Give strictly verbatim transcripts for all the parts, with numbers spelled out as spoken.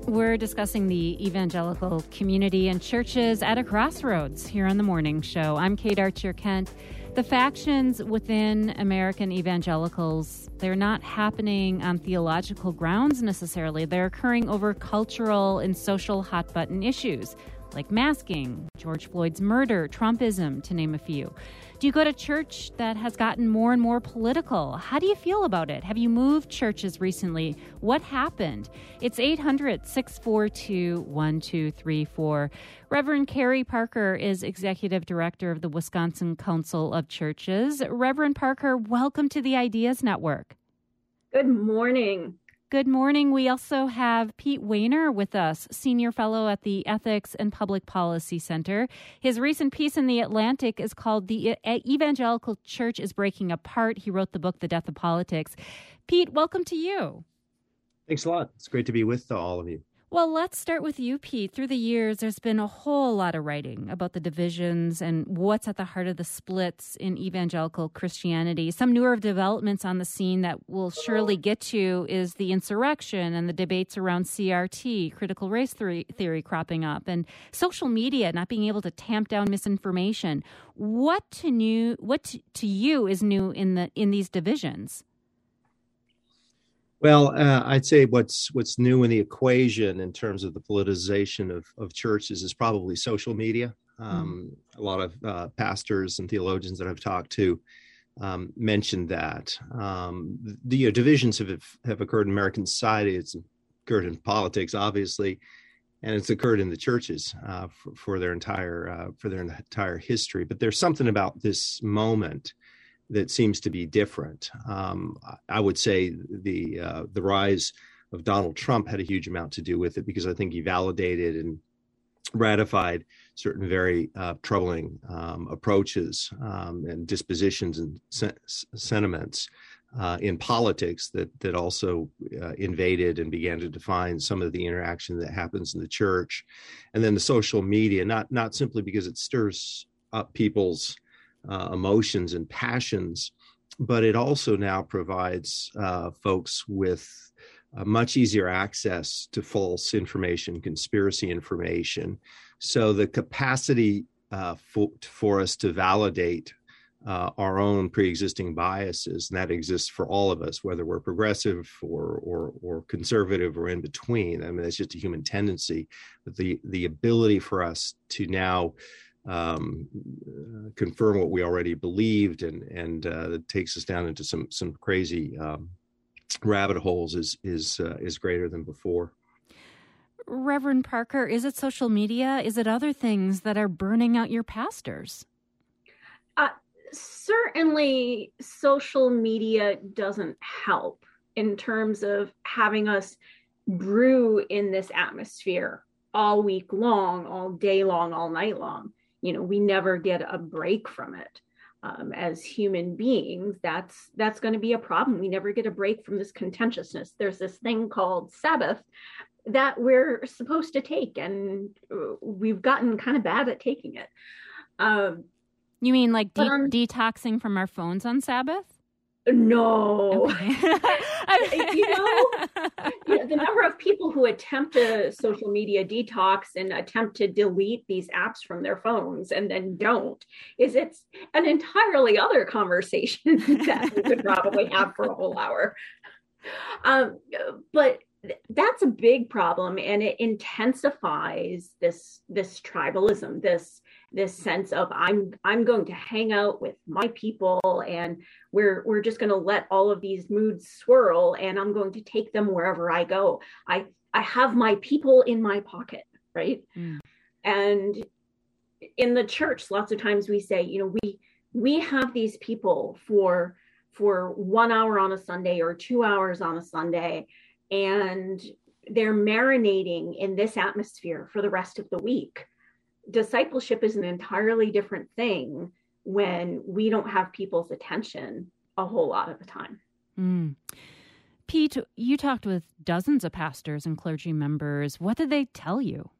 We're discussing the evangelical community and churches at a crossroads here on The Morning Show. I'm Kate Archer-Kent. The factions within American evangelicals, they're not happening on theological grounds necessarily. They're occurring over cultural and social hot-button issues like masking, George Floyd's murder, Trumpism, to name a few. Do you go to church that has gotten more and more political? How do you feel about it? Have you moved churches recently? What happened? It's eight hundred, six four two, one two three four. Reverend Carrie Parker is Executive Director of the Wisconsin Council of Churches. Reverend Parker, welcome to the Ideas Network. Good morning. Good morning. We also have Pete Wehner with us, Senior Fellow at the Ethics and Public Policy Center. His recent piece in The Atlantic is called The Evangelical Church is Breaking Apart. He wrote the book, The Death of Politics. Pete, welcome to you. Thanks a lot. It's great to be with all of you. Well, let's start with you, Pete. Through the years, there's been a whole lot of writing about the divisions and what's at the heart of the splits in evangelical Christianity. Some newer developments on the scene that we'll surely get to is the insurrection and the debates around C R T, critical race theory, theory cropping up, and social media not being able to tamp down misinformation. What to new? What to, to you is new in the in these divisions? Well, uh, I'd say what's what's new in the equation in terms of the politicization of, of churches is probably social media. Um, mm. A lot of uh, pastors and theologians that I've talked to um, mentioned that. Um, the you know, divisions have have occurred in American society. It's occurred in politics, obviously, and it's occurred in the churches uh, for, for their entire uh, for their entire history. But there's something about this moment that seems to be different. Um, I would say the uh, the rise of Donald Trump had a huge amount to do with it, because I think he validated and ratified certain very uh, troubling um, approaches um, and dispositions and sen- sentiments uh, in politics that that also uh, invaded and began to define some of the interaction that happens in the church. And then the social media, not not simply because it stirs up people's Uh, emotions and passions, but it also now provides uh, folks with uh, much easier access to false information, conspiracy information. So the capacity uh, for, for us to validate uh, our own pre-existing biases, and that exists for all of us, whether we're progressive or, or, or conservative or in between. I mean, it's just a human tendency. But the, the ability for us to now um uh, confirm what we already believed, and and uh it takes us down into some some crazy um rabbit holes is is uh, is greater than before. Reverend Parker, is it social media? Is it other things that are burning out your pastors? Uh, certainly social media doesn't help in terms of having us brew in this atmosphere all week long, all day long, all night long. You know, we never get a break from it. Um, as human beings, that's that's going to be a problem. We never get a break from this contentiousness. There's this thing called Sabbath that we're supposed to take, and we've gotten kind of bad at taking it. Um, you mean like de- um, detoxing from our phones on Sabbath? No. Okay. you know, you know, the number of people who attempt a social media detox and attempt to delete these apps from their phones and then don't, is it's an entirely other conversation that we could probably have for a whole hour. Um, but that's a big problem, and it intensifies this this tribalism, this this sense of I'm I'm going to hang out with my people, and we're we're just going to let all of these moods swirl, and I'm going to take them wherever I go. I I have my people in my pocket, right? Mm. And in the church, lots of times we say, you know, we we have these people for for one hour on a Sunday or two hours on a Sunday, and they're marinating in this atmosphere for the rest of the week. Discipleship is an entirely different thing when we don't have people's attention a whole lot of the time. Mm. Pete, you talked with dozens of pastors and clergy members. What did they tell you?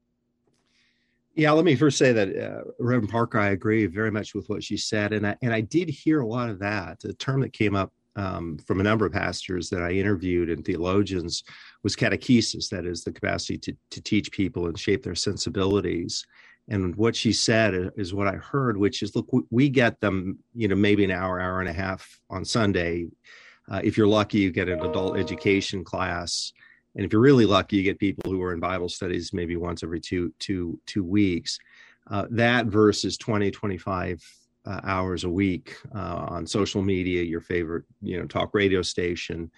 Yeah, let me first say that uh, Reverend Parker, I agree very much with what she said. And I, and I did hear a lot of that. A term that came up um, from a number of pastors that I interviewed and theologians was catechesis, that is the capacity to, to teach people and shape their sensibilities. And what she said is what I heard, which is, look, we get them, you know, maybe an hour, hour and a half on Sunday. Uh, if you're lucky, you get an adult education class. And if you're really lucky, you get people who are in Bible studies maybe once every two, two, two weeks. Uh, that versus twenty, twenty-five uh, hours a week uh, on social media, your favorite, you know, talk radio station,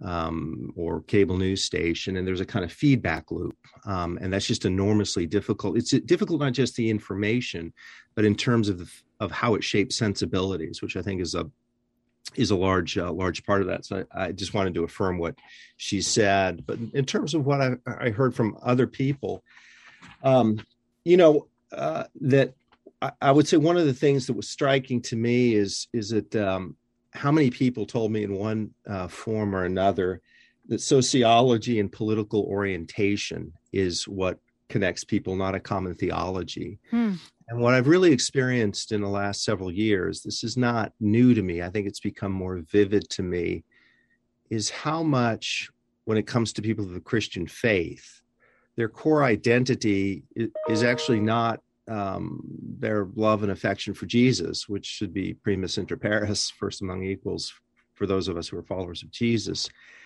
um, or cable news station. And there's a kind of feedback loop. Um, and that's just enormously difficult. It's difficult, not just the information, but in terms of, the, of how it shapes sensibilities, which I think is a, is a large, uh, large part of that. So I, I just wanted to affirm what she said, but in terms of what I, I heard from other people, um, you know, uh, that I, I would say one of the things that was striking to me is, is that, um, how many people told me in one uh, form or another that sociology and political orientation is what connects people, not a common theology. Hmm. And what I've really experienced in the last several years, this is not new to me, I think it's become more vivid to me, is how much, when it comes to people of the Christian faith, their core identity is actually not Um, their love and affection for Jesus, which should be primus inter pares, first among equals, for those of us who are followers of Jesus.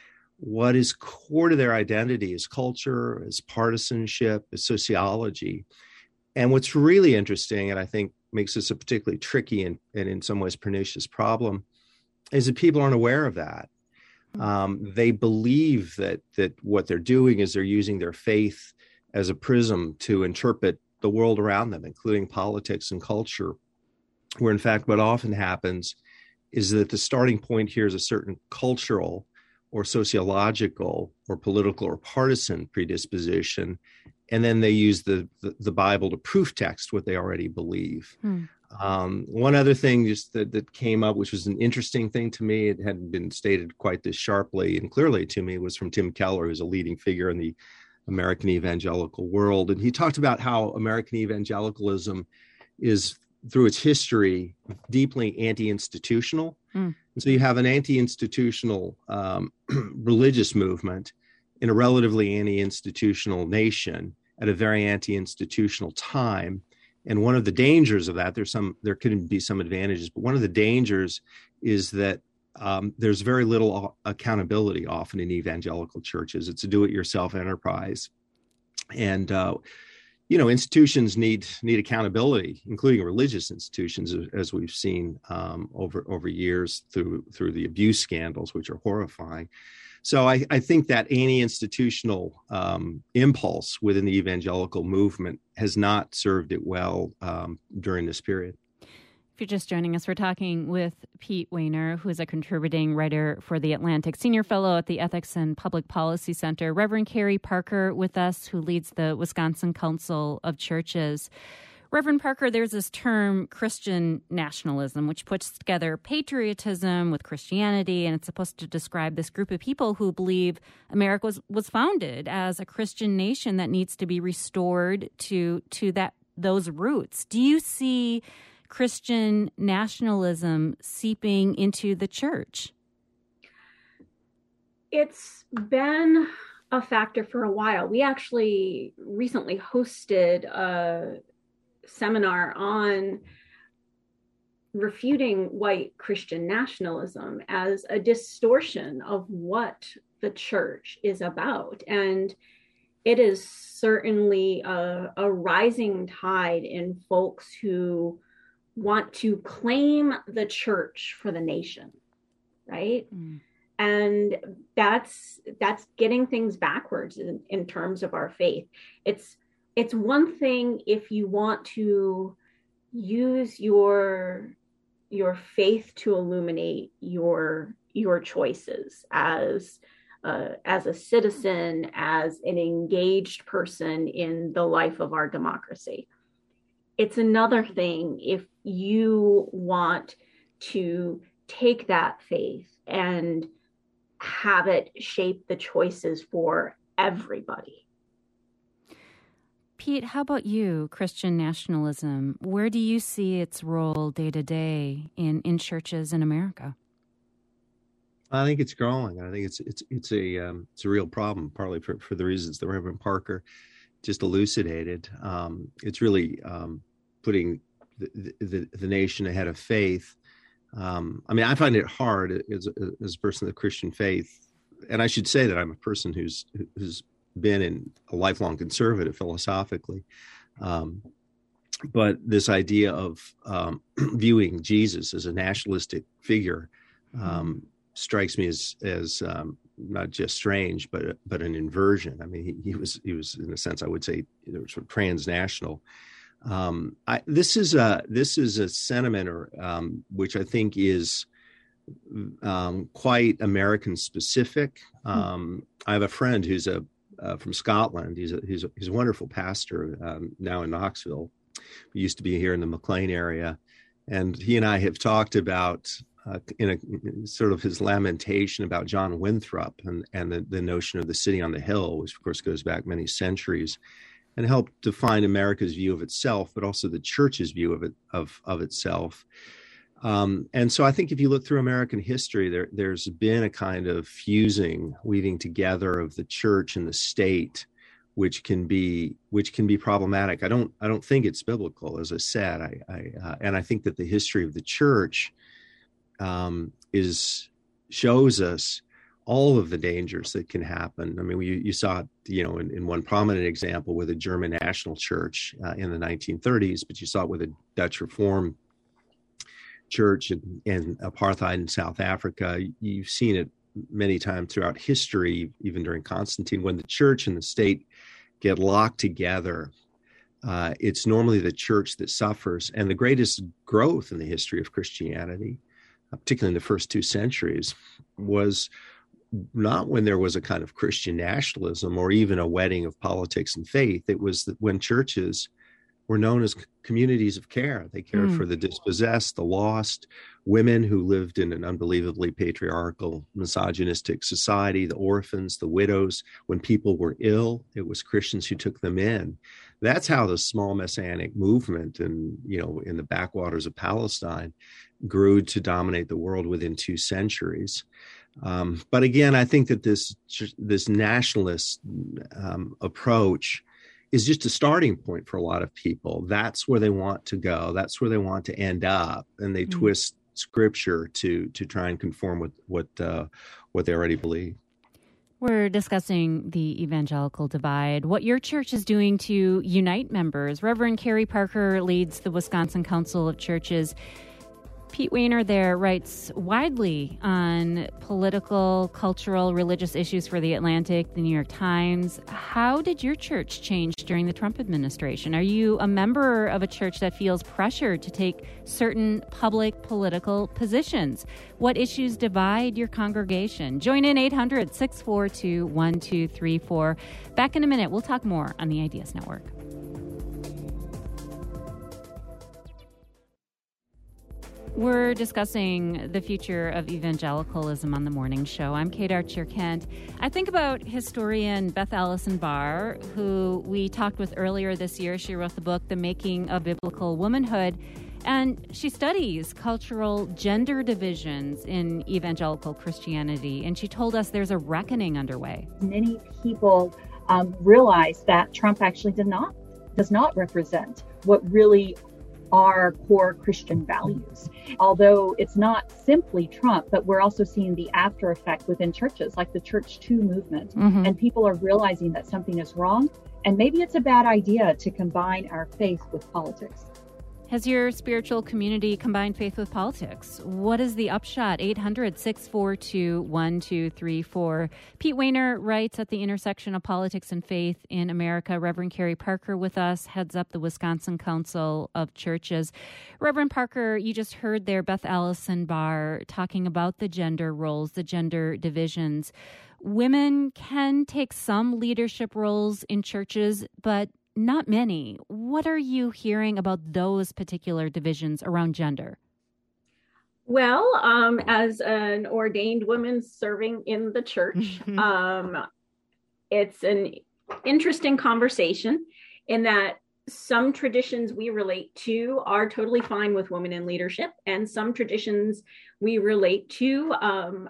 What is core to their identity is culture, is partisanship, is sociology. And what's really interesting, and I think makes this a particularly tricky and, and in some ways pernicious problem, is that people aren't aware of that. Um, they believe that that what they're doing is they're using their faith as a prism to interpret the world around them, including politics and culture, where in fact what often happens is that the starting point here is a certain cultural or sociological or political or partisan predisposition, and then they use the, the, the Bible to proof text what they already believe. Hmm. Um, one other thing just that, that came up, which was an interesting thing to me, it hadn't been stated quite this sharply and clearly to me, was from Tim Keller, who's a leading figure in the American evangelical world. And he talked about how American evangelicalism is, through its history, deeply anti-institutional. Mm. And so you have an anti-institutional um, religious movement in a relatively anti-institutional nation at a very anti-institutional time. And one of the dangers of that, there's some, there could be some advantages, but one of the dangers is that Um, there's very little accountability often in evangelical churches. It's a do-it-yourself enterprise. And, uh, you know, institutions need need accountability, including religious institutions, as we've seen um, over over years through through the abuse scandals, which are horrifying. So I, I think that anti-institutional um, impulse within the evangelical movement has not served it well um, during this period. If you're just joining us, we're talking with Pete Wehner, who is a contributing writer for The Atlantic, senior fellow at the Ethics and Public Policy Center, Reverend Carrie Parker with us, who leads the Wisconsin Council of Churches. Reverend Parker, there's this term, Christian nationalism, which puts together patriotism with Christianity, and it's supposed to describe this group of people who believe America was, was founded as a Christian nation that needs to be restored to, to that those roots. Do you see Christian nationalism seeping into the church? It's been a factor for a while. We actually recently hosted a seminar on refuting white Christian nationalism as a distortion of what the church is about. And it is certainly a, a rising tide in folks who want to claim the church for the nation, right? Mm. And that's that's getting things backwards in, in terms of our faith. It's it's one thing if you want to use your your faith to illuminate your your choices as uh, as a citizen, as an engaged person in the life of our democracy. It's another thing if you want to take that faith and have it shape the choices for everybody. Pete, how about you, Christian nationalism? Where do you see its role day to day in, in churches in America? I think it's growing. I think it's it's it's a um, it's a real problem, partly for, for the reasons that Reverend Parker just elucidated. Um, it's really um, putting the, the the nation ahead of faith. Um, I mean, I find it hard as a, as a person of the Christian faith, and I should say that I'm a person who's who's been in a lifelong conservative philosophically. Um, but this idea of um, viewing Jesus as a nationalistic figure um, strikes me as as um, not just strange, but but an inversion. I mean, he, he was he was in a sense, I would say, you know, sort of transnational. Um, I, this is a this is a sentiment, or um, which I think is um, quite American specific. Um, I have a friend who's a uh, from Scotland. He's a he's a, he's a wonderful pastor um, now in Knoxville. He used to be here in the McLean area, and he and I have talked about uh, in a in sort of his lamentation about John Winthrop and and the, the notion of the city on the hill, which of course goes back many centuries, and helped define America's view of itself, but also the church's view of it of of itself. Um, and so I think if you look through American history, there there's been a kind of fusing, weaving together of the church and the state, which can be which can be problematic. I don't I don't think it's biblical, as I said. I, I uh, and I think that the history of the church um, is shows us all of the dangers that can happen. I mean, you, you saw it, you know, in, in one prominent example with the German National Church uh, in the nineteen thirties, but you saw it with the Dutch Reformed Church and, and apartheid in South Africa. You've seen it many times throughout history, even during Constantine, when the church and the state get locked together. Uh, it's normally the church that suffers. And the greatest growth in the history of Christianity, uh, particularly in the first two centuries, was not when there was a kind of Christian nationalism or even a wedding of politics and faith. It was that when churches were known as communities of care. They cared mm. for the dispossessed, the lost, women who lived in an unbelievably patriarchal, misogynistic society, the orphans, the widows. When people were ill, it was Christians who took them in. That's how the small messianic movement, and you know, in the backwaters of Palestine, grew to dominate the world within two centuries. Um, but again, I think that this this nationalist um, approach is just a starting point for a lot of people. That's where they want to go. That's where they want to end up, and they mm-hmm. twist scripture to to try and conform with what uh, what they already believe. We're discussing the evangelical divide, what your church is doing to unite members. Reverend Carrie Parker leads the Wisconsin Council of Churches. Pete Wehner there writes widely on political, cultural, religious issues for The Atlantic, The New York Times. How did your church change during the Trump administration? Are you a member of a church that feels pressured to take certain public political positions? What issues divide your congregation? Join in eight hundred, six four two, one two three four. Back in a minute, we'll talk more on the Ideas Network. We're discussing the future of evangelicalism on the morning show. I'm Kate Archer-Kent. I think about historian Beth Allison Barr, who we talked with earlier this year. She wrote the book, The Making of Biblical Womanhood, and she studies cultural gender divisions in evangelical Christianity. And she told us there's a reckoning underway. Many people um, realize that Trump actually did not, does not represent what really are core Christian values. Although it's not simply Trump, but we're also seeing the after effect within churches, like the Church Two movement. Mm-hmm. And people are realizing that something is wrong, and maybe it's a bad idea to combine our faith with politics. Has your spiritual community combined faith with politics? What is the upshot? eight hundred, six four two, one two three four. Pete Wehner writes at the intersection of politics and faith in America. Reverend Carrie Parker with us, heads up the Wisconsin Council of Churches. Reverend Parker, you just heard there Beth Allison Barr talking about the gender roles, the gender divisions. Women can take some leadership roles in churches, but not many. What are you hearing about those particular divisions around gender? Well, um, as an ordained woman serving in the church, mm-hmm. um, it's an interesting conversation in that some traditions we relate to are totally fine with women in leadership, and some traditions we relate to um,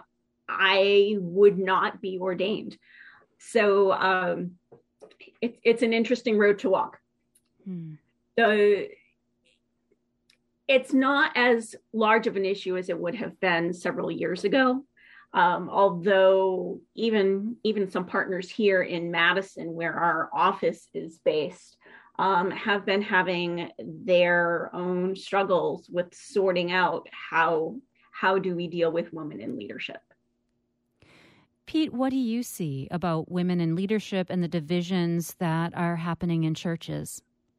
I would not be ordained. So um, it, it's an interesting road to walk. Hmm. The, it's not as large of an issue as it would have been several years ago. Um, although even, even some partners here in Madison, where our office is based, um, have been having their own struggles with sorting out how, how do we deal with women in leadership. Pete, what do you see about women in leadership and the divisions that are happening in churches?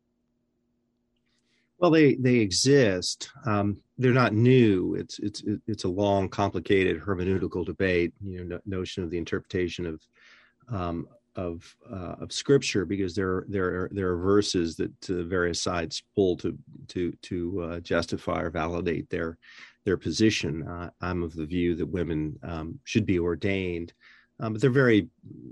Well, they they exist. Um, they're not new. It's it's it's a long, complicated hermeneutical debate. You know, notion of the interpretation of um, of uh, of Scripture, because there there are, there are verses that uh, various sides pull to to to uh, justify or validate their their position. Uh, I'm of the view that women um, should be ordained, um, but they're very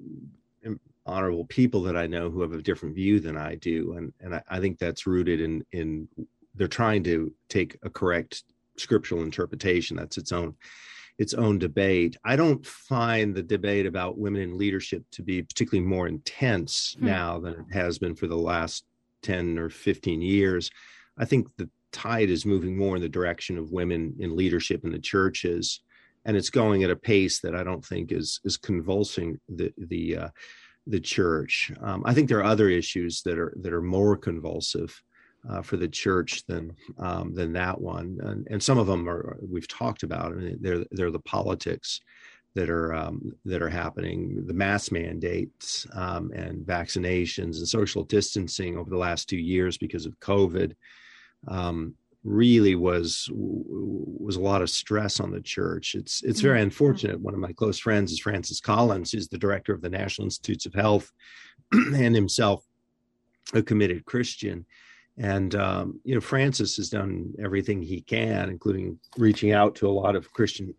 honorable people that I know who have a different view than I do. And, and I, I think that's rooted in, in they're trying to take a correct scriptural interpretation. That's its own, its own debate. I don't find the debate about women in leadership to be particularly more intense hmm. now than it has been for the last ten or fifteen years. I think the tide is moving more in the direction of women in leadership in the churches, and it's going at a pace that I don't think is, is convulsing the, the, uh, the church. Um, I think there are other issues that are that are more convulsive uh, for the church than um, than that one, and, and some of them are we've talked about. I mean, they're they're the politics that are um, that are happening, the mask mandates um, and vaccinations and social distancing over the last two years because of COVID. Um, really was was a lot of stress on the church. It's it's very unfortunate. One of my close friends is Francis Collins, who's the director of the National Institutes of Health and himself a committed Christian. And, um, you know, Francis has done everything he can, including reaching out to a lot of Christian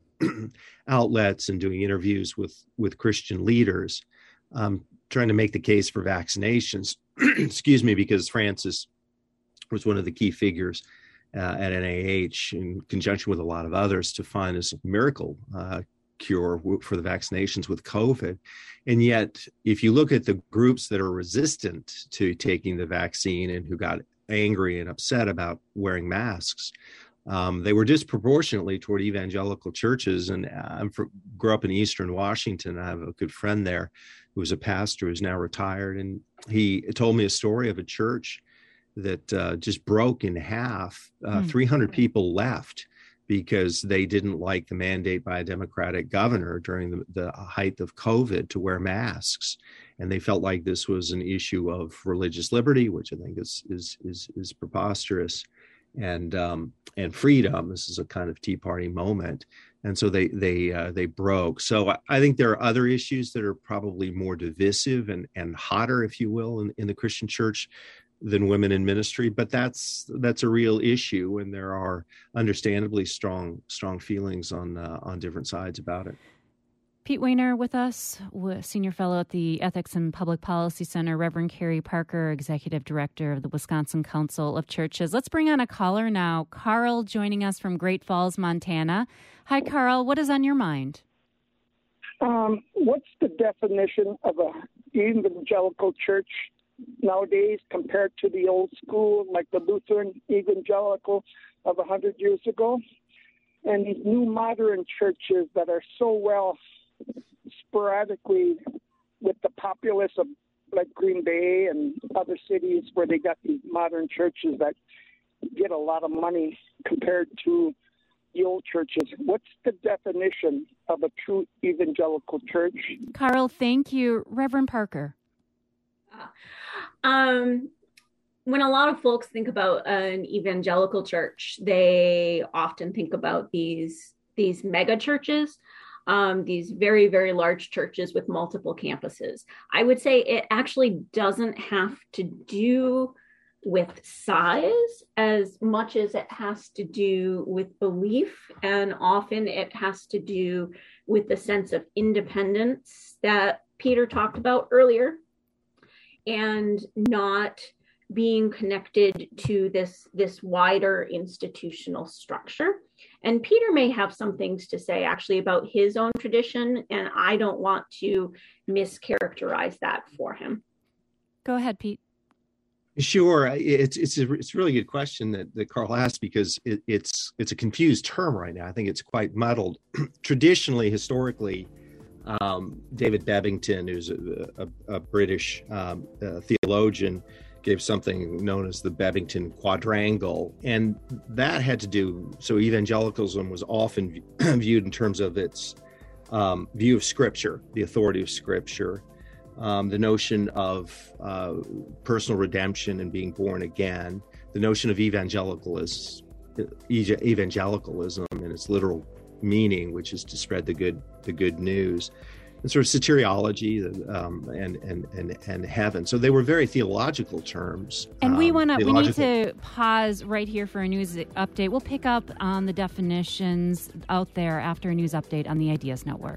outlets and doing interviews with, with Christian leaders, um, trying to make the case for vaccinations, excuse me, because Francis was one of the key figures Uh, at N I H in conjunction with a lot of others to find this miracle uh, cure w- for the vaccinations with COVID. And yet, if you look at the groups that are resistant to taking the vaccine and who got angry and upset about wearing masks, um, they were disproportionately toward evangelical churches. And I grew up in Eastern Washington. I have a good friend there who was a pastor who's now retired. And he told me a story of a church that uh, just broke in half. Uh, mm. three hundred people left because they didn't like the mandate by a Democratic governor during the, the height of COVID to wear masks. And they felt like this was an issue of religious liberty, which I think is is is, is preposterous, and um, and freedom. This is a kind of Tea Party moment. And so they they uh, they broke. So I, I think there are other issues that are probably more divisive and, and hotter, if you will, in, in the Christian church than women in ministry, but that's that's a real issue, and there are understandably strong strong feelings on uh, on different sides about it. Pete Wehner with us, Senior Fellow at the Ethics and Public Policy Center, Reverend Carrie Parker, Executive Director of the Wisconsin Council of Churches. Let's bring on a caller now. Carl joining us from Great Falls, Montana. Hi, Carl. What is on your mind? Um, what's the definition of an evangelical church nowadays compared to the old school, like the Lutheran evangelical of a hundred years ago? And these new modern churches that are so well sporadically with the populace of like Green Bay and other cities where they got these modern churches that get a lot of money compared to the old churches. What's the definition of a true evangelical church? Carl, thank you. Reverend Parker. Um, when a lot of folks think about an evangelical church, they often think about these these mega churches, um, these very, very large churches with multiple campuses. I would say it actually doesn't have to do with size as much as it has to do with belief, and often it has to do with the sense of independence that Peter talked about earlier, and not being connected to this, this wider institutional structure. And Peter may have some things to say actually about his own tradition, and I don't want to mischaracterize that for him. Go ahead, Pete. Sure, it's it's a it's a really good question that, that Carl asked, because it, it's it's a confused term right now. I think it's quite muddled. Traditionally, historically, um, David Bebbington, who's a, a, a British um, uh, theologian, gave something known as the Bebbington Quadrangle, and that had to do. So evangelicalism was often viewed in terms of its um, view of Scripture, the authority of Scripture. Um, the notion of uh, personal redemption and being born again, the notion of evangelicalism, evangelicalism in its literal meaning, which is to spread the good the good news, and sort of soteriology um, and, and and and heaven. So they were very theological terms. And we um, want to we need theological- to pause right here for a news update. We'll pick up on the definitions out there after a news update on the Ideas Network.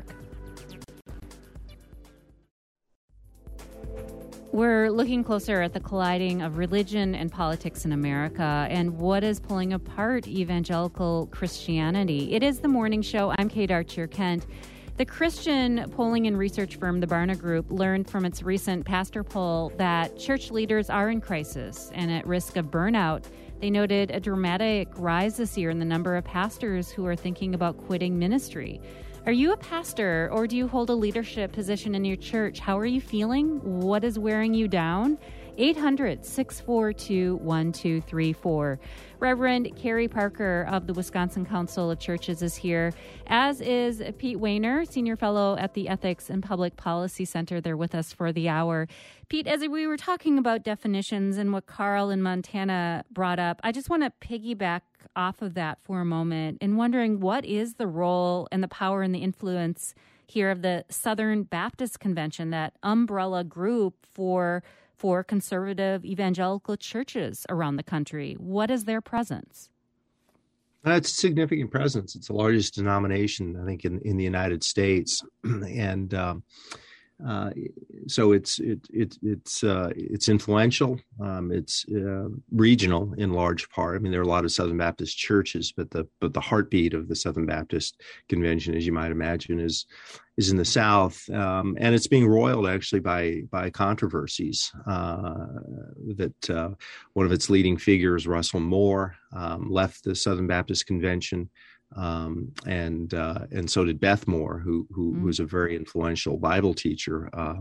We're looking closer at the colliding of religion and politics in America and what is pulling apart evangelical Christianity. It is the morning show. I'm Kate Archer-Kent. The Christian polling and research firm, the Barna Group, learned from its recent pastor poll that church leaders are in crisis and at risk of burnout. They noted a dramatic rise this year in the number of pastors who are thinking about quitting ministry. Are you a pastor, or do you hold a leadership position in your church? How are you feeling? What is wearing you down? eight hundred, six four two, one two three four. Reverend Carrie Parker of the Wisconsin Council of Churches is here, as is Pete Wehner, Senior Fellow at the Ethics and Public Policy Center. They're with us for the hour. Pete, as we were talking about definitions and what Carl in Montana brought up, I just want to piggyback off of that for a moment and wondering, what is the role and the power and the influence here of the Southern Baptist Convention, that umbrella group for for conservative evangelical churches around the country? What is their presence? Uh, it's a significant presence. It's the largest denomination, I think, in, in the United States, and um, uh, so it's it, it it's uh, it's influential. Um, it's uh, regional in large part. I mean, there are a lot of Southern Baptist churches, but the but the heartbeat of the Southern Baptist Convention, as you might imagine, is is in the South, um, and it's being roiled actually by by controversies. Uh, that uh, one of its leading figures, Russell Moore, um, left the Southern Baptist Convention, um, and uh, and so did Beth Moore, who who mm. was a very influential Bible teacher. Uh,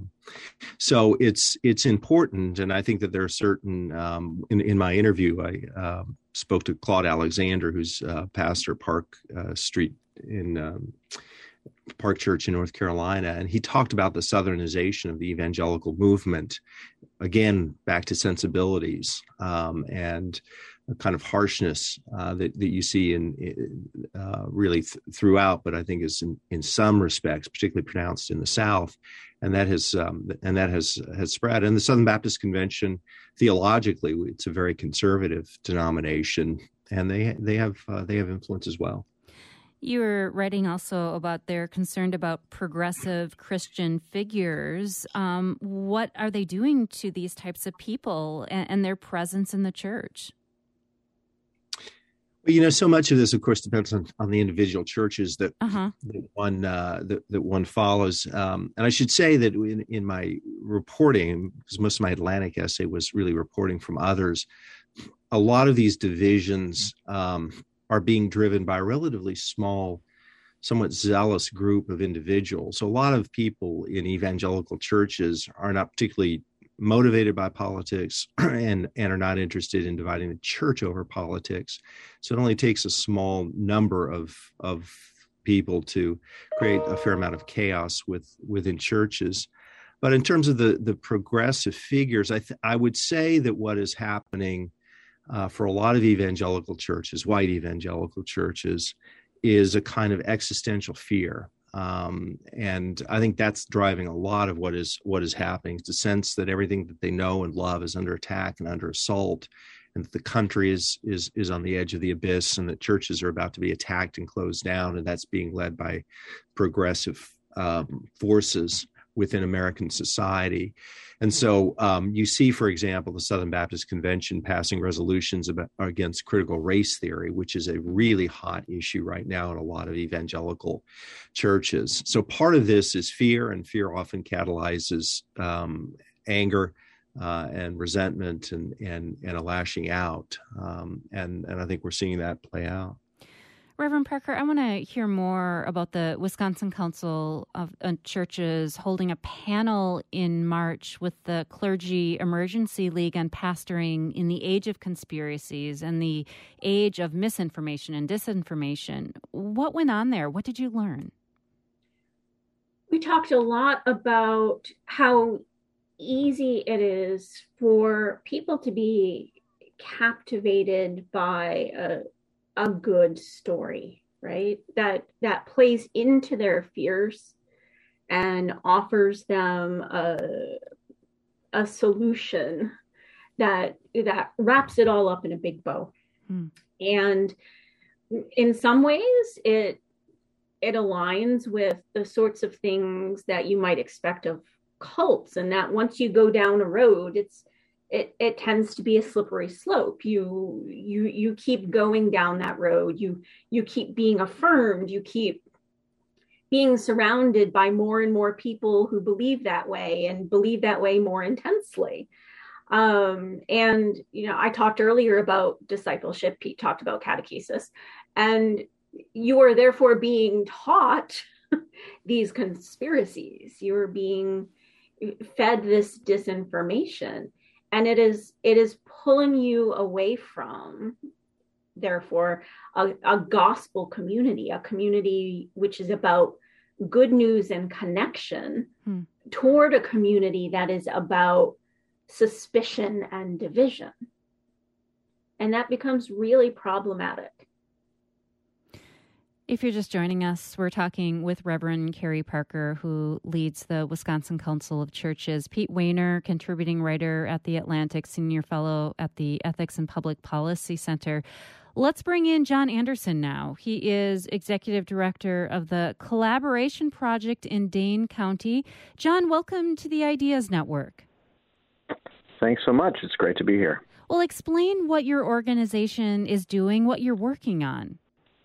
so it's it's important, and I think that there are certain. Um, in in my interview, I uh, spoke to Claude Alexander, who's uh, pastor Park uh, Street in. Um, Park Church in North Carolina, and he talked about the Southernization of the evangelical movement, again, back to sensibilities um, and a kind of harshness uh, that, that you see in uh, really th- throughout, but I think is in, in some respects particularly pronounced in the South, and that has um, and that has has spread. And the Southern Baptist Convention, theologically, it's a very conservative denomination, and they they have uh, they have influence as well. You were writing also about they're concerned about progressive Christian figures. Um, what are they doing to these types of people and, and their presence in the church? Well, you know, so much of this, of course, depends on, on the individual churches that, uh-huh. that one uh, that, that one follows. Um, and I should say that in, in my reporting, because most of my Atlantic essay was really reporting from others, a lot of these divisions um, are being driven by a relatively small, somewhat zealous group of individuals. So a lot of people in evangelical churches are not particularly motivated by politics and, and are not interested in dividing the church over politics. So it only takes a small number of of people to create a fair amount of chaos with within churches. But in terms of the, the progressive figures, I, th- I would say that what is happening Uh, for a lot of evangelical churches, white evangelical churches, is a kind of existential fear. Um, and I think that's driving a lot of what is what is happening. It's a sense that everything that they know and love is under attack and under assault, and that the country is is is on the edge of the abyss, and that churches are about to be attacked and closed down, and that's being led by progressive um, forces. within American society. And so um, you see, for example, the Southern Baptist Convention passing resolutions about, against critical race theory, which is a really hot issue right now in a lot of evangelical churches. So part of this is fear, and fear often catalyzes um, anger uh, and resentment and, and, and a lashing out. Um, and, and I think we're seeing that play out. Reverend Parker, I want to hear more about the Wisconsin Council of uh, Churches holding a panel in March with the Clergy Emergency League on pastoring in the age of conspiracies and the age of misinformation and disinformation. What went on there? What did you learn? We talked a lot about how easy it is for people to be captivated by a a good story, right? That that plays into their fears and offers them a, a solution that that wraps it all up in a big bow. Hmm. And in some ways it it aligns with the sorts of things that you might expect of cults, and that once you go down a road, it's It, it tends to be a slippery slope. You you you keep going down that road. You you keep being affirmed. You keep being surrounded by more and more people who believe that way and believe that way more intensely. Um, and you know, I talked earlier about discipleship. Pete talked about catechesis, and you are therefore being taught these conspiracies. You're being fed this disinformation. And it is it is pulling you away from, therefore, a, a gospel community, a community which is about good news and connection, hmm. toward a community that is about suspicion and division. And that becomes really problematic. If you're just joining us, we're talking with Reverend Carrie Parker, who leads the Wisconsin Council of Churches, Pete Wehner, contributing writer at The Atlantic, senior fellow at the Ethics and Public Policy Center. Let's bring in John Anderson now. He is executive director of the Collaboration Project in Dane County. John, welcome to the Ideas Network. Thanks so much. It's great to be here. Well, explain what your organization is doing, what you're working on.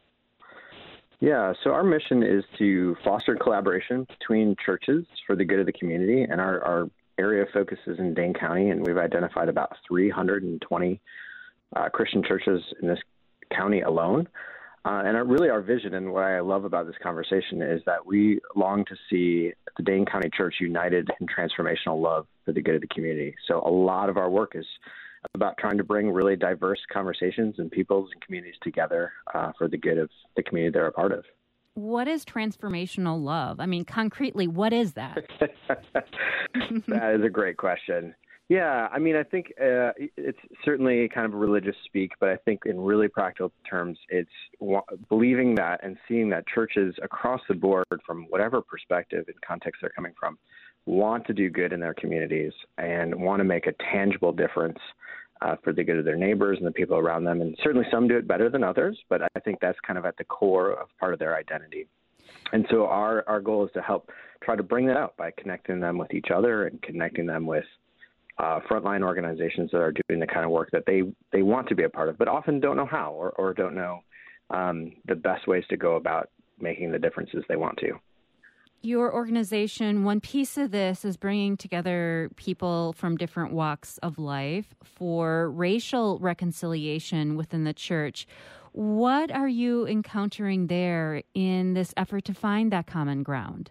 Yeah, so our mission is to foster collaboration between churches for the good of the community, and our, our area of focus is in Dane County, and we've identified about three hundred twenty uh, Christian churches in this county alone. Uh, and our, really our vision, and what I love about this conversation, is that we long to see the Dane County Church united in transformational love for the good of the community. So a lot of our work is about trying to bring really diverse conversations and peoples and communities together uh, for the good of the community they're a part of. What is transformational love? I mean, concretely, what is that? That is a great question. Yeah, I mean, I think uh, it's certainly kind of religious speak, but I think in really practical terms, it's w- believing that and seeing that churches across the board, from whatever perspective and context they're coming from, want to do good in their communities and want to make a tangible difference uh, for the good of their neighbors and the people around them. And certainly some do it better than others, but I think that's kind of at the core of part of their identity. And so our, our goal is to help try to bring that out by connecting them with each other and connecting them with uh, frontline organizations that are doing the kind of work that they, they want to be a part of, but often don't know how or, or don't know um, the best ways to go about making the differences they want to. Your organization, one piece of this is bringing together people from different walks of life for racial reconciliation within the church. What are you encountering there in this effort to find that common ground?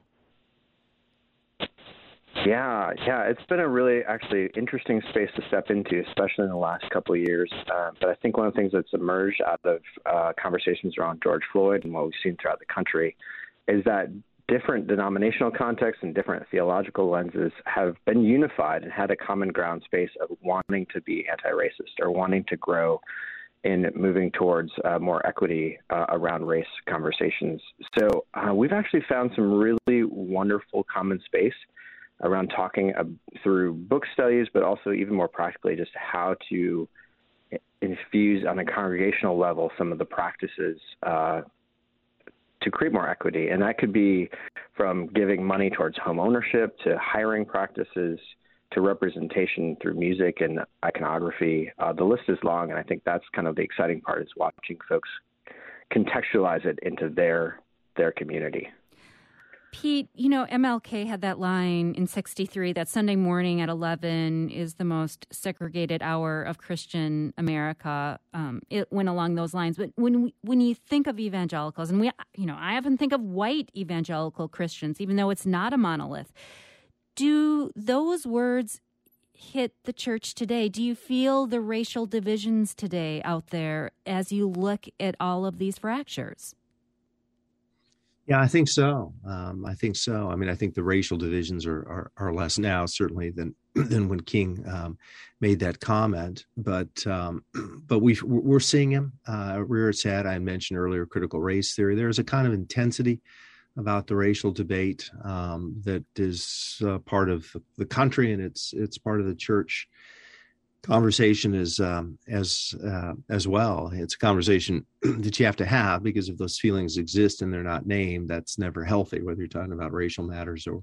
Yeah, yeah, it's been a really actually interesting space to step into, especially in the last couple of years. Uh, but I think one of the things that's emerged out of uh, conversations around George Floyd and what we've seen throughout the country is that different denominational contexts and different theological lenses have been unified and had a common ground space of wanting to be anti-racist or wanting to grow in moving towards uh, more equity uh, around race conversations. So uh, we've actually found some really wonderful common space around talking uh, through book studies, but also even more practically just how to infuse on a congregational level some of the practices uh, to create more equity. And that could be from giving money towards home ownership to hiring practices to representation through music and iconography. Uh, the list is long, and I think that's kind of the exciting part, is watching folks contextualize it into their their community. Pete, you know, M L K had that line in sixty-three that Sunday morning at eleven is the most segregated hour of Christian America. Um, it went along those lines. But when we, when you think of evangelicals, and we, you know, I often think of white evangelical Christians, even though it's not a monolith. Do those words hit the church today? Do you feel the racial divisions today out there as you look at all of these fractures? Yeah, I think so. Um, I think so. I mean, I think the racial divisions are are, are less now, certainly, than than when King um, made that comment. But um, but we we're seeing him uh, rear its head. I mentioned earlier critical race theory. There's a kind of intensity about the racial debate um, that is uh, part of the country, and it's it's part of the church conversation as um, as uh, as well. It's a conversation that you have to have, because if those feelings exist and they're not named, that's never healthy, whether you're talking about racial matters or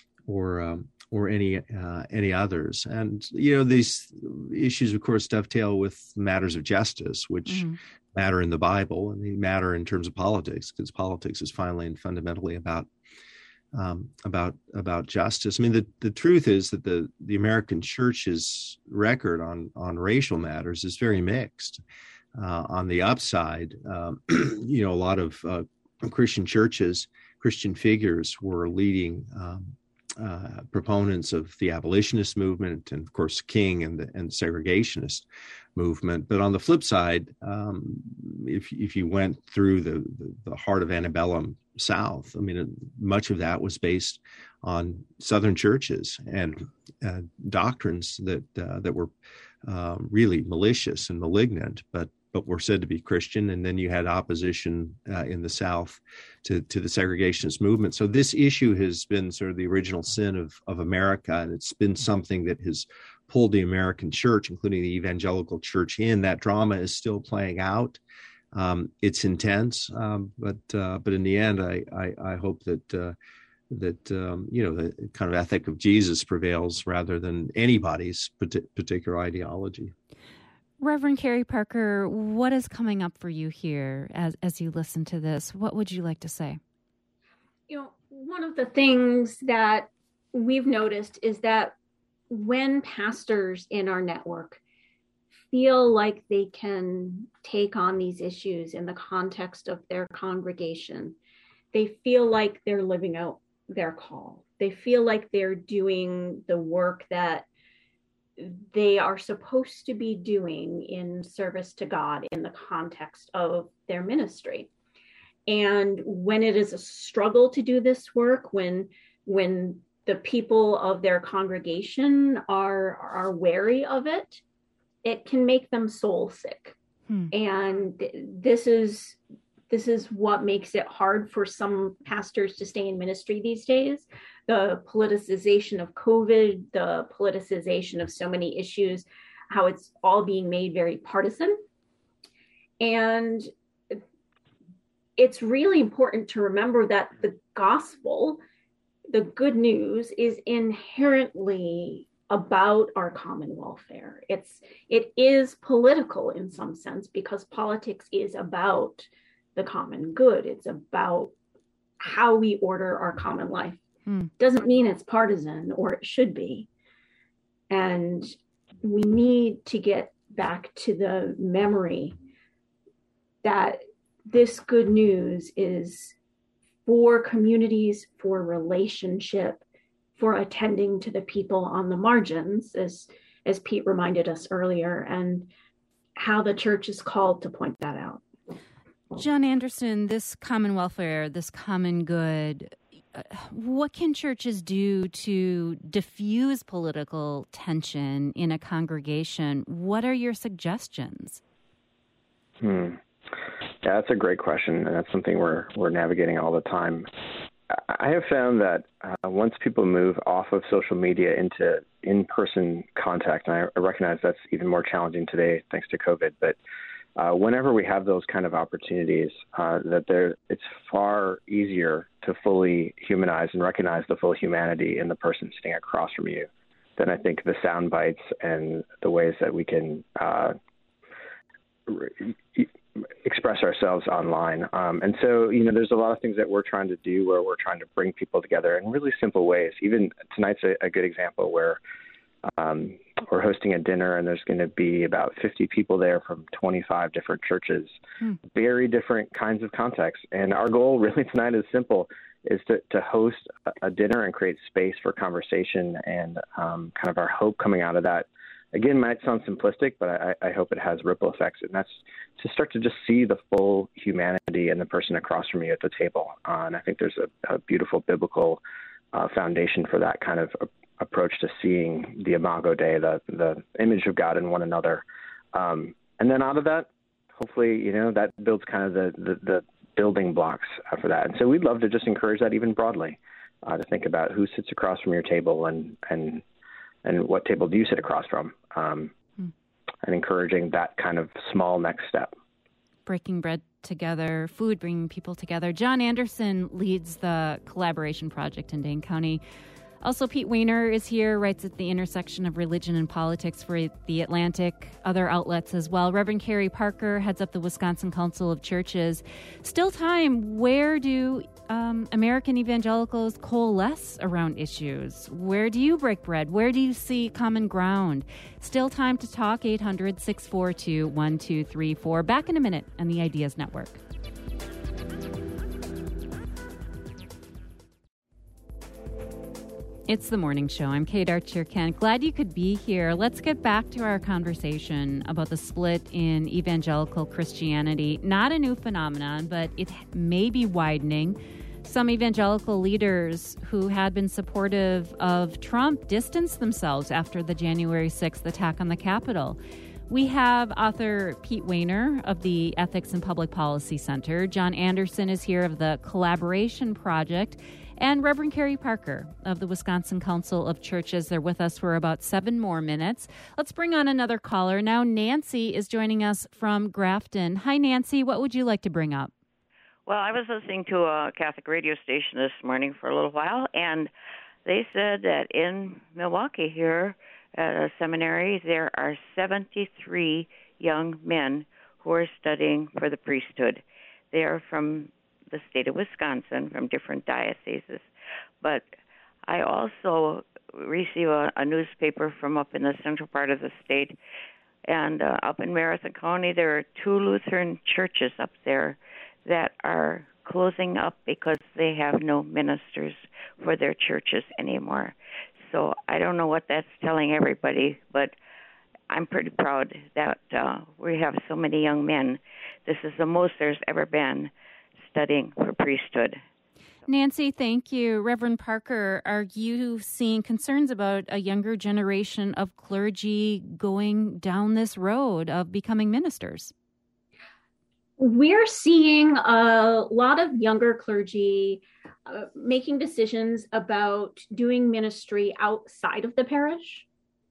or um, or any uh, any others. And you know, these issues, of course, dovetail with matters of justice, which mm-hmm. matter in the Bible, and they matter in terms of politics, because politics is finally and fundamentally about Um, about about justice. I mean, the, the truth is that the, the American church's record on, on racial matters is very mixed. Uh, on the upside, um, you know, a lot of uh, Christian churches, Christian figures were leading um, uh, proponents of the abolitionist movement, and of course King and the and segregationist movement. But on the flip side, um, if if you went through the, the, the heart of antebellum South, I mean, much of that was based on Southern churches and uh, doctrines that uh, that were uh, really malicious and malignant, but but were said to be Christian. And then you had opposition uh, in the South to, to the segregationist movement. So this issue has been sort of the original sin of, of America, and it's been something that has pulled the American church, including the evangelical church, in. That drama is still playing out. Um, it's intense, um, but uh, but in the end, I I, I hope that uh, that um, you know, the kind of ethic of Jesus prevails rather than anybody's particular ideology. Reverend Carrie Parker, what is coming up for you here as as you listen to this? What would you like to say? You know, one of the things that we've noticed is that when pastors in our network feel like they can take on these issues in the context of their congregation, they feel like they're living out their call. They feel like they're doing the work that they are supposed to be doing in service to God in the context of their ministry. And when it is a struggle to do this work, when when the people of their congregation are are wary of it, it can make them soul sick. Hmm. And this is this is what makes it hard for some pastors to stay in ministry these days. The politicization of COVID, the politicization of so many issues, how it's all being made very partisan. And it's really important to remember that the gospel, the good news, is inherently about our common welfare. It's it is political in some sense, because politics is about the common good. It's about how we order our common life. Hmm. Doesn't mean it's partisan, or it should be. And we need to get back to the memory that this good news is for communities, for relationship, for attending to the people on the margins, as as Pete reminded us earlier, and how the church is called to point that out. John Anderson, this common welfare, this common good, uh, what can churches do to diffuse political tension in a congregation? What are your suggestions? Hmm. Yeah, that's a great question, and that's something we're we're navigating all the time. I have found that uh, once people move off of social media into in-person contact, and I recognize that's even more challenging today thanks to COVID, but uh, whenever we have those kind of opportunities, uh, that there, it's far easier to fully humanize and recognize the full humanity in the person sitting across from you than I think the sound bites and the ways that we can uh, re- express ourselves online. Um, and so, you know, there's a lot of things that we're trying to do where we're trying to bring people together in really simple ways. Even tonight's a, a good example where um, we're hosting a dinner and there's going to be about fifty people there from twenty-five different churches, hmm. very different kinds of contexts. And our goal really tonight is simple, is to, to host a dinner and create space for conversation. And um, kind of our hope coming out of that, again, might sound simplistic, but I, I hope it has ripple effects. And that's to start to just see the full humanity in the person across from you at the table. Uh, and I think there's a, a beautiful biblical uh, foundation for that kind of a, approach to seeing the Imago Dei, the, the image of God in one another. Um, and then out of that, hopefully, you know, that builds kind of the, the, the building blocks for that. And so we'd love to just encourage that even broadly, uh, to think about who sits across from your table and, and, and what table do you sit across from, um, hmm. and encouraging that kind of small next step. Breaking bread together, food, bringing people together. John Anderson leads the collaboration project in Dane County. Also, Pete Wehner is here, writes at the intersection of religion and politics for The Atlantic, other outlets as well. Reverend Carrie Parker heads up the Wisconsin Council of Churches. Still time, where do um, American evangelicals coalesce around issues? Where do you break bread? Where do you see common ground? Still time to talk, eight hundred, six four two, one two three four. Back in a minute on the Ideas Network. It's the morning show. I'm Kate Archer-Kent. Glad you could be here. Let's get back to our conversation about the split in evangelical Christianity. Not a new phenomenon, but it may be widening. Some evangelical leaders who had been supportive of Trump distanced themselves after the January sixth attack on the Capitol. We have author Pete Wehner of the Ethics and Public Policy Center. John Anderson is here of the Collaboration Project. And Reverend Carrie Parker of the Wisconsin Council of Churches. They're with us for about seven more minutes. Let's bring on another caller. Now Nancy is joining us from Grafton. Hi, Nancy. What would you like to bring up? Well, I was listening to a Catholic radio station this morning for a little while, and they said that in Milwaukee here at a seminary, there are seventy-three young men who are studying for the priesthood. They are from the state of Wisconsin, from different dioceses. But I also receive a, a newspaper from up in the central part of the state, and uh, up in Marathon County, there are two Lutheran churches up there that are closing up because they have no ministers for their churches anymore. So I don't know what that's telling everybody, but I'm pretty proud that uh, we have so many young men. This is the most there's ever been studying for priesthood. Nancy, thank you. Reverend Parker, are you seeing concerns about a younger generation of clergy going down this road of becoming ministers? We're seeing a lot of younger clergy uh, making decisions about doing ministry outside of the parish.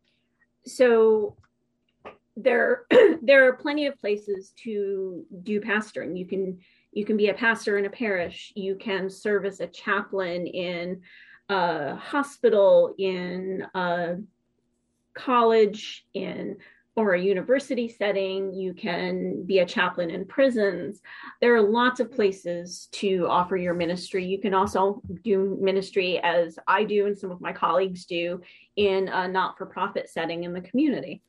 So there, there are plenty of places to do pastoring. You can You can be a pastor in a parish. You can serve as a chaplain in a hospital, in a college, in or a university setting. You can be a chaplain in prisons. There are lots of places to offer your ministry. You can also do ministry, as I do and some of my colleagues do, in a not-for-profit setting in the community.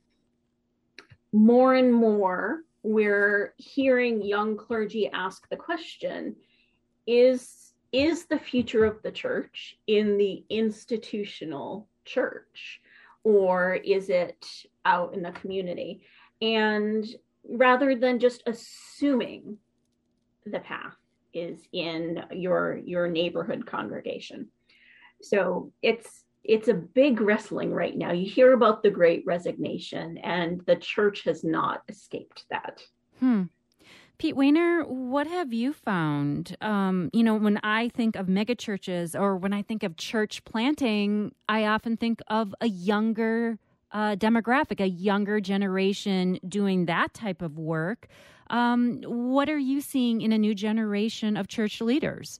More and more, we're hearing young clergy ask the question, is, is the future of the church in the institutional church, or is it out in the community? And rather than just assuming the path is in your, your neighborhood congregation. So it's It's a big wrestling right now. You hear about the Great Resignation, and the church has not escaped that. Hmm. Pete Wehner, what have you found? Um, you know, when I think of megachurches or when I think of church planting, I often think of a younger uh, demographic, a younger generation doing that type of work. Um, what are you seeing in a new generation of church leaders?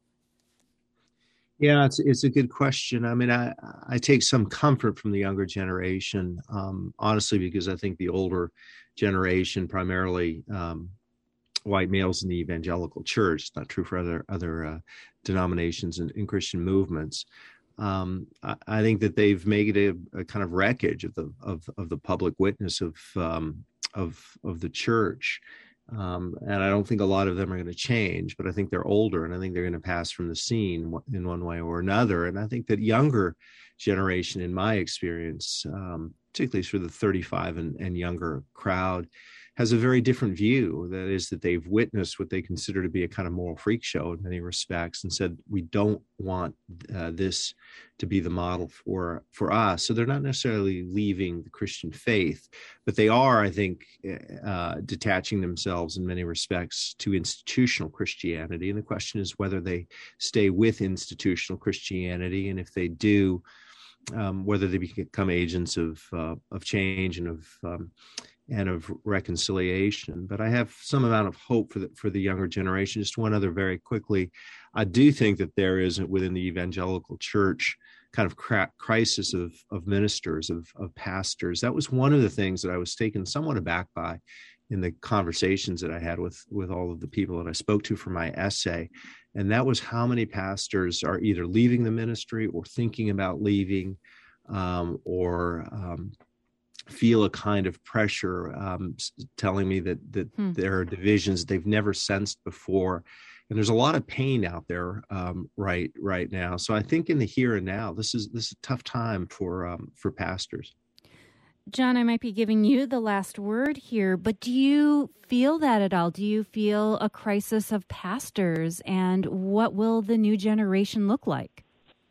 Yeah, it's it's a good question. I mean, I, I take some comfort from the younger generation, um, honestly, because I think the older generation, primarily um, white males in the evangelical church, it's not true for other other uh, denominations and, and Christian movements. Um, I, I think that they've made it a, a kind of wreckage of the of of the public witness of um, of of the church. Um, and I don't think a lot of them are going to change, but I think they're older and I think they're going to pass from the scene in one way or another. And I think that younger generation, in my experience, um, particularly for the thirty-five and, and younger crowd, has a very different view. That is that they've witnessed what they consider to be a kind of moral freak show in many respects and said, we don't want uh, this to be the model for, for us. So they're not necessarily leaving the Christian faith, but they are, I think, uh, detaching themselves in many respects to institutional Christianity. And the question is whether they stay with institutional Christianity. And if they do, um, whether they become agents of, uh, of change and of, um, and of reconciliation. But I have some amount of hope for the, for the younger generation. Just one other very quickly. I do think that there is within the evangelical church kind of cra- crisis of, of ministers, of, of pastors. That was one of the things that I was taken somewhat aback by in the conversations that I had with, with all of the people that I spoke to for my essay. And that was how many pastors are either leaving the ministry or thinking about leaving um, or um, feel a kind of pressure, um, telling me that that hmm. there are divisions they've never sensed before, and there's a lot of pain out there um, right right now. So I think in the here and now, this is this is a tough time for um, for pastors. John, I might be giving you the last word here, but do you feel that at all? Do you feel a crisis of pastors, and what will the new generation look like?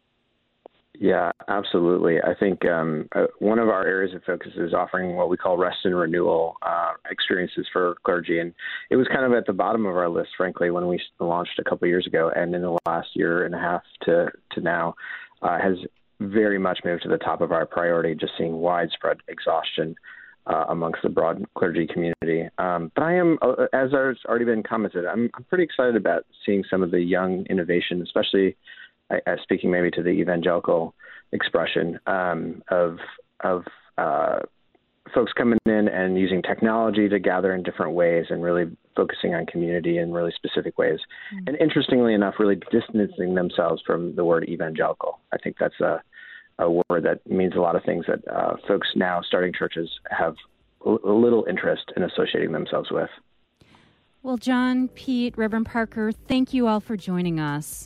Yeah, absolutely. I think um, uh, one of our areas of focus is offering what we call rest and renewal uh, experiences for clergy. And it was kind of at the bottom of our list, frankly, when we launched a couple of years ago. And in the last year and a half to, to now uh, has very much moved to the top of our priority, just seeing widespread exhaustion uh, amongst the broad clergy community. Um, but I am, uh, as has already been commented, I'm, I'm pretty excited about seeing some of the young innovation, especially Uh, speaking maybe to the evangelical expression um, of of uh, folks coming in and using technology to gather in different ways and really focusing on community in really specific ways. Mm-hmm. And interestingly enough, really distancing themselves from the word evangelical. I think that's a, a word that means a lot of things that uh, folks now starting churches have a little interest in associating themselves with. Well, John, Pete, Reverend Parker, thank you all for joining us.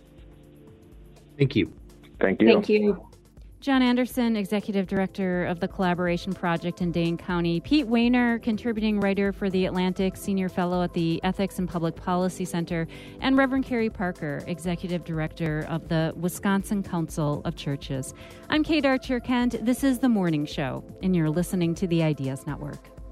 Thank you. Thank you. Thank you. John Anderson, Executive Director of the Collaboration Project in Dane County. Pete Wehner, Contributing Writer for The Atlantic, Senior Fellow at the Ethics and Public Policy Center. And Reverend Carrie Parker, Executive Director of the Wisconsin Council of Churches. I'm Kate Archer Kent. This is The Morning Show, and you're listening to the Ideas Network.